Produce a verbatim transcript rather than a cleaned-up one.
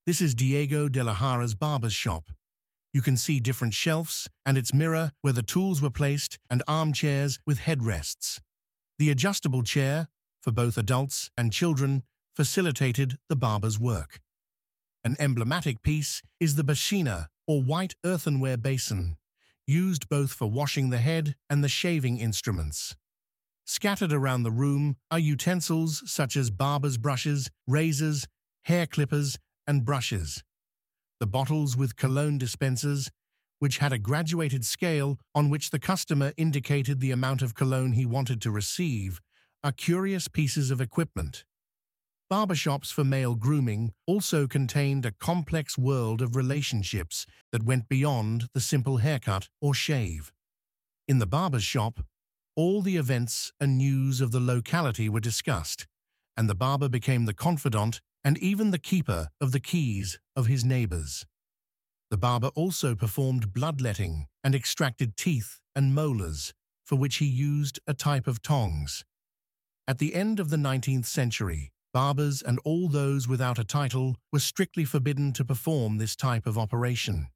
This is Diego de la Hara's barber's shop. You can see different shelves and its mirror where the tools were placed and armchairs with headrests. The adjustable chair, for both adults and children, facilitated the barber's work. An emblematic piece is the bashina, or white earthenware basin, used both for washing the head and the shaving instruments. Scattered around the room are utensils such as barber's brushes, razors, hair clippers, and brushes. The bottles with cologne dispensers, which had a graduated scale on which the customer indicated the amount of cologne he wanted to receive, are curious pieces of equipment. Barbershops for male grooming also contained a complex world of relationships that went beyond the simple haircut or shave. In the barber's shop, all the events and news of the locality were discussed, and the barber became the confidant and even the keeper of the keys of his neighbors. The barber also performed bloodletting and extracted teeth and molars, for which he used a type of tongs. At the end of the nineteenth century, barbers and all those without a title were strictly forbidden to perform this type of operation.